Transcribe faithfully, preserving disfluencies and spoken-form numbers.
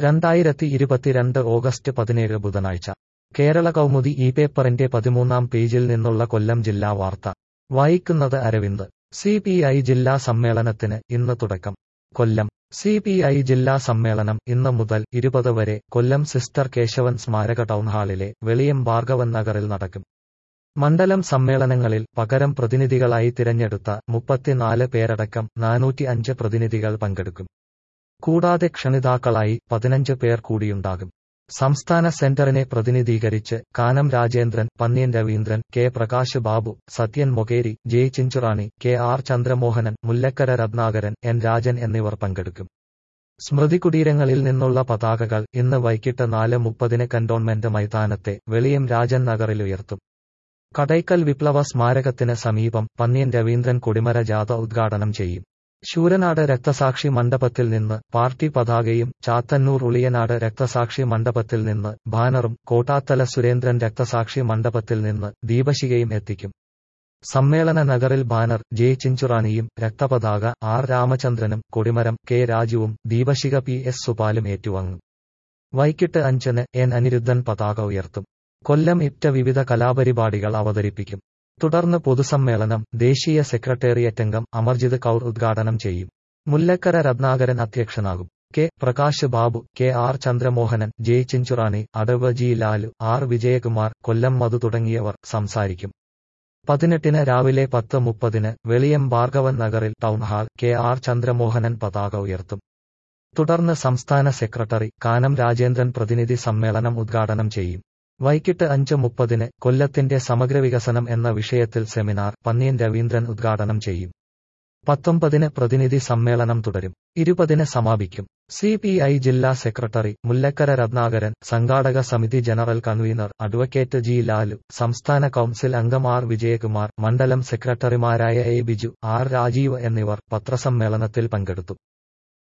രണ്ടായിരത്തി ഇരുപത്തിരണ്ട് ഓഗസ്റ്റ് പതിനേഴ് ബുധനാഴ്ച കേരള കൗമുദി ഈ പേപ്പറിന്റെ പതിമൂന്നാം പേജിൽ നിന്നുള്ള കൊല്ലം ജില്ലാ വാർത്ത വായിക്കുന്നത് അരവിന്ദ്. സി പി ഐ ജില്ലാ സമ്മേളനത്തിന് ഇന്ന് തുടക്കം. കൊല്ലം സി പി ഐ ജില്ലാ സമ്മേളനം ഇന്ന് മുതൽ ഇരുപത് വരെ കൊല്ലം സിസ്റ്റർ കേശവൻ സ്മാരക ടൗൺഹാളിലെ വെളിയം ഭാർഗവൻ നഗറിൽ നടക്കും. മണ്ഡലം സമ്മേളനങ്ങളിൽ പകരം പ്രതിനിധികളായി തിരഞ്ഞെടുത്ത മുപ്പത്തിനാല് പേരടക്കം നാനൂറ്റി അഞ്ച് പ്രതിനിധികൾ പങ്കെടുക്കും. കൂടാതെ ക്ഷണിതാക്കളായി പതിനഞ്ച് പേർ കൂടിയുണ്ടാകും. സംസ്ഥാന സെന്ററിനെ പ്രതിനിധീകരിച്ച് Kanam Rajendran, Pannyan Raveendran, K Prakash Babu, Sathyan Mokeri, J Chinchurani, K R Chandramohanan, Mullakkara Rathnakaran, N Rajan എന്നിവർ പങ്കെടുക്കും. സ്മൃതികുടീരങ്ങളിൽ നിന്നുള്ള പതാകകൾ ഇന്ന് വൈകിട്ട് നാല് മുപ്പതിന് കന്റോൺമെന്റ് മൈതാനത്തെ വെളിയം രാജൻ നഗറിൽ ഉയർത്തും. കടയ്ക്കൽ വിപ്ലവ സ്മാരകത്തിന് സമീപം പന്ന്യൻ രവീന്ദ്രൻ കൊടിമര ജാഥ ഉദ്ഘാടനം ചെയ്യും. ശൂരനാട് രക്തസാക്ഷി മണ്ഡപത്തിൽ നിന്ന് പാർട്ടി പതാകയും ചാത്തന്നൂർ ഉളിയനാട് രക്തസാക്ഷി മണ്ഡപത്തിൽ നിന്ന് ബാനറും കോട്ടാത്തല സുരേന്ദ്രൻ രക്തസാക്ഷി മണ്ഡപത്തിൽ നിന്ന് ദീപശിഖയും എത്തിക്കും. സമ്മേളന നഗറിൽ ബാനർ ജെ ചിഞ്ചുറാണിയും രക്തപതാക ആർ രാമചന്ദ്രനും കൊടിമരം കെ രാജുവും ദീപശിഖ പി എസ് സുപാലും ഏറ്റുവാങ്ങും. വൈകിട്ട് അഞ്ചിന് എൻ അനിരുദ്ധൻ പതാക ഉയർത്തും. കൊല്ലം ഇപ്റ്റ വിവിധ കലാപരിപാടികൾ അവതരിപ്പിക്കും. തുടർന്ന് പൊതുസമ്മേളനം ദേശീയ സെക്രട്ടേറിയറ്റ് അംഗം അമർജിത് കൗർ ഉദ്ഘാടനം ചെയ്യും. മുല്ലക്കര രത്നാകരൻ അധ്യക്ഷനാകും. K Prakash Babu, K R Chandramohanan, J Chinchurani, അടവ് ജി ലാലു, ആർ വിജയകുമാർ, കൊല്ലം മധു തുടങ്ങിയവർ സംസാരിക്കും. പതിനെട്ടിന് രാവിലെ പത്ത് മുപ്പതിന് വെളിയം ഭാർഗവൻ നഗറിൽ ടൗൺഹാൾ കെ ആർ ചന്ദ്രമോഹനൻ പതാക ഉയർത്തും. തുടർന്ന് സംസ്ഥാന സെക്രട്ടറി കാനം രാജേന്ദ്രൻ പ്രതിനിധി സമ്മേളനം ഉദ്ഘാടനം ചെയ്യും. വൈകിട്ട് അഞ്ച് മുപ്പതിന് കൊല്ലത്തിന്റെ സമഗ്ര വികസനം എന്ന വിഷയത്തിൽ സെമിനാർ പന്ന്യൻ രവീന്ദ്രൻ ഉദ്ഘാടനം ചെയ്യും. പത്തൊമ്പതിന് പ്രതിനിധി സമ്മേളനം തുടരും. ഇരുപതിന് സമാപിക്കും. സി പി ഐ ജില്ലാ സെക്രട്ടറി മുല്ലക്കര രത്നാകരൻ, സംഘാടക സമിതി general convener advocate G Lalu, സംസ്ഥാന കൗൺസിൽ അംഗം ആർ വിജയകുമാർ, മണ്ഡലം സെക്രട്ടറിമാരായ എ ബിജു, ആർ രാജീവ് എന്നിവർ പത്രസമ്മേളനത്തിൽ പങ്കെടുത്തു.